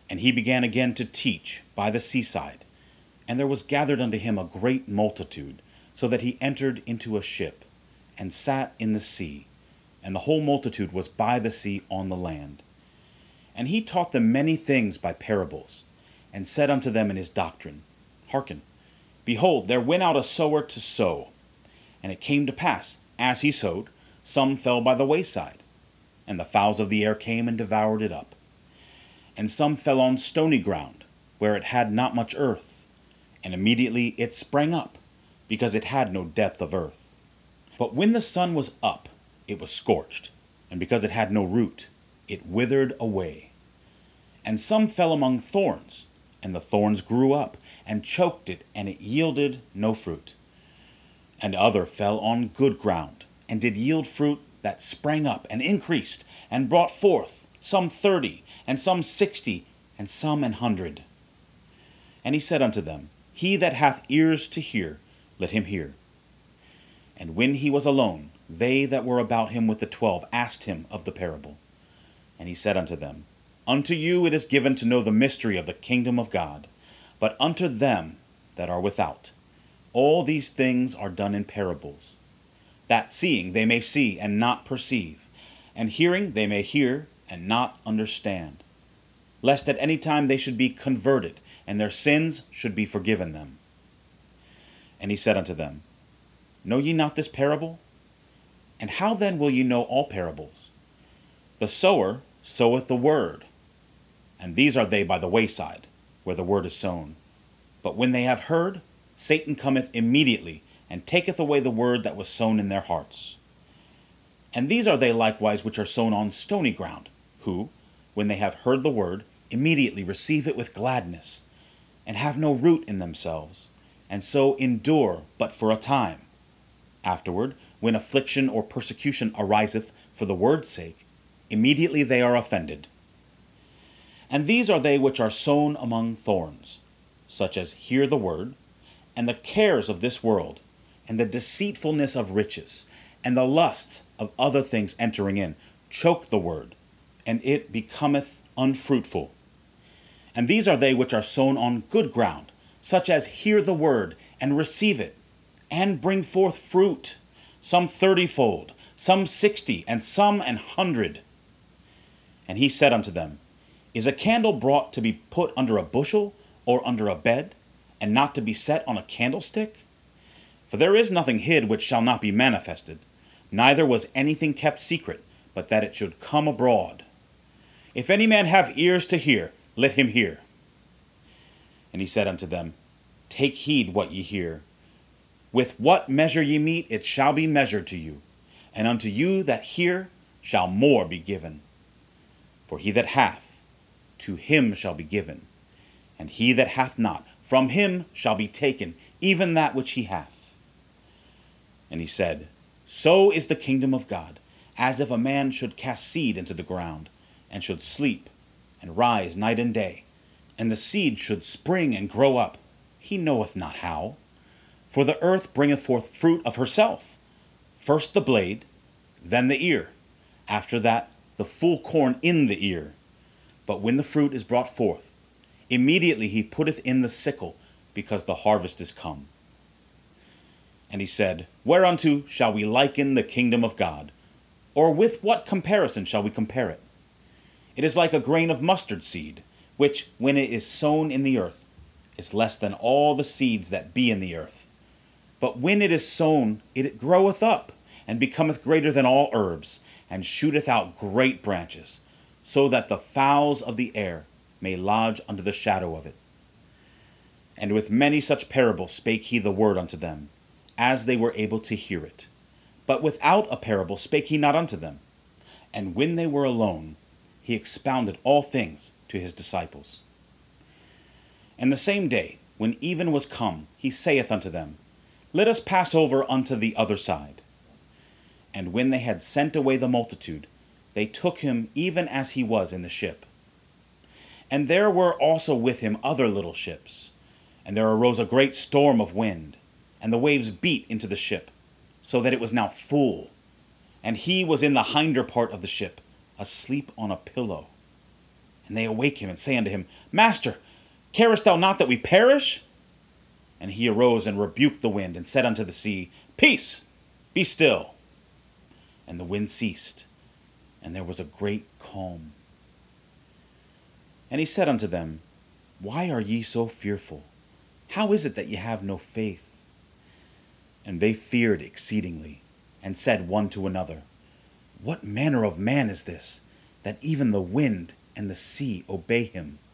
And he began again to teach by the seaside. And there was gathered unto him a great multitude, so that he entered into a ship, and sat in the sea, and the whole multitude was by the sea on the land. And he taught them many things by parables, and said unto them in his doctrine, Hearken, behold, there went out a sower to sow. And it came to pass, as he sowed, some fell by the wayside, and the fowls of the air came and devoured it up. And some fell on stony ground, where it had not much earth, and immediately it sprang up, because it had no depth of earth. But when the sun was up, it was scorched, and because it had no root, it withered away. And some fell among thorns, and the thorns grew up, and choked it, and it yielded no fruit. And other fell on good ground, and did yield fruit that sprang up, and increased, and brought forth, some 30, and some 60, and some 100. And he said unto them, He that hath ears to hear, let him hear. And when he was alone, they that were about him with the 12 asked him of the parable. And he said unto them, Unto you it is given to know the mystery of the kingdom of God, but unto them that are without, all these things are done in parables, that seeing they may see and not perceive, and hearing they may hear and not understand, lest at any time they should be converted, and their sins should be forgiven them. And he said unto them, Know ye not this parable? And how then will ye know all parables? The sower soweth the word, and these are they by the wayside, where the word is sown. But when they have heard, Satan cometh immediately, and taketh away the word that was sown in their hearts. And these are they likewise which are sown on stony ground, who, when they have heard the word, immediately receive it with gladness, and have no root in themselves, and so endure but for a time. Afterward, when affliction or persecution ariseth for the word's sake, immediately they are offended. And these are they which are sown among thorns, such as hear the word, and the cares of this world, and the deceitfulness of riches, and the lusts of other things entering in, choke the word, and it becometh unfruitful. And these are they which are sown on good ground, such as hear the word, and receive it, and bring forth fruit, some 30-fold, some 60, and some 100. And he said unto them, Is a candle brought to be put under a bushel, or under a bed, and not to be set on a candlestick? For there is nothing hid which shall not be manifested, neither was anything kept secret, but that it should come abroad. If any man have ears to hear, let him hear. And he said unto them, Take heed what ye hear. With what measure ye mete, it shall be measured to you, and unto you that hear shall more be given. For he that hath, to him shall be given, and he that hath not, from him shall be taken even that which he hath. And he said, So is the kingdom of God, as if a man should cast seed into the ground, and should sleep, and rise night and day, and the seed should spring and grow up, he knoweth not how. For the earth bringeth forth fruit of herself, first the blade, then the ear, after that the full corn in the ear. But when the fruit is brought forth, immediately he putteth in the sickle, because the harvest is come. And he said, Whereunto shall we liken the kingdom of God? Or with what comparison shall we compare it? It is like a grain of mustard seed, which, when it is sown in the earth, is less than all the seeds that be in the earth. But when it is sown, it groweth up, and becometh greater than all herbs, and shooteth out great branches, so that the fowls of the air may lodge under the shadow of it. And with many such parables spake he the word unto them, as they were able to hear it. But without a parable spake he not unto them. And when they were alone, he expounded all things to his disciples. And the same day, when even was come, he saith unto them, Let us pass over unto the other side. And when they had sent away the multitude, they took him even as he was in the ship. And there were also with him other little ships. And there arose a great storm of wind, and the waves beat into the ship, so that it was now full. And he was in the hinder part of the ship, asleep on a pillow. And they awake him, and say unto him, Master, carest thou not that we perish? And he arose and rebuked the wind, and said unto the sea, Peace, be still. And the wind ceased, and there was a great calm. And he said unto them, Why are ye so fearful? How is it that ye have no faith? And they feared exceedingly, and said one to another, What manner of man is this, that even the wind and the sea obey him?